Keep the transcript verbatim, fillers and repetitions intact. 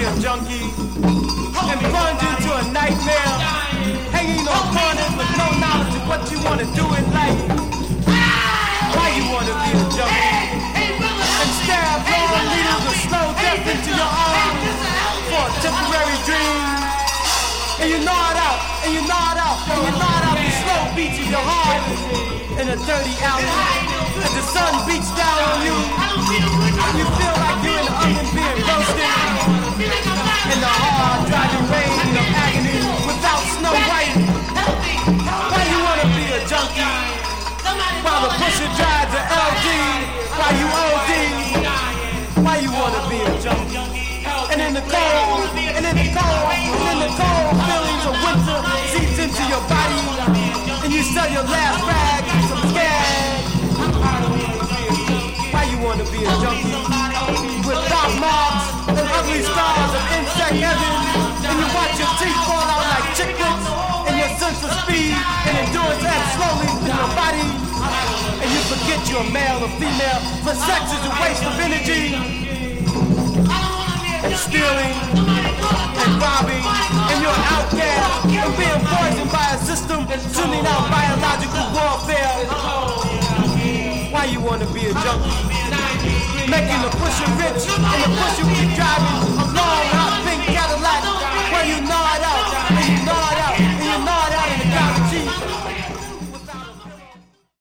be a junkie and plunge into a nightmare, hanging on corners with no knowledge of what you want to do in life? Why you want to be a junkie and stab long needles of slow death into your arm for a temporary dream? And you nod out, and you nod out, and you nod out the slow beats of your heart in a dirty alley as the sun beats down on you and you feel like you're in the oven being roasted in the hard driving rain of agony without Snow White. Why you wanna be a junkie while the pusher drives the L D while you O D? Why you wanna be a junkie? And in the cold, and in the cold, and in the cold feelings of winter seeps into your body and you sell your last rag for some scag. Why you wanna be a junkie with dark marks and ugly scars of insect heaven, and you watch your teeth fall out like chiclets, and your sense of speed and endurance adds slowly in your body, and you forget you're male or female, for sex is a waste of energy. And stealing and robbing, and you're an outcast and being poisoned by a system sending out biological warfare. Why you wanna be a junkie? Making the pusher rich and the pusher keep driving a long hot pink Cadillac where you know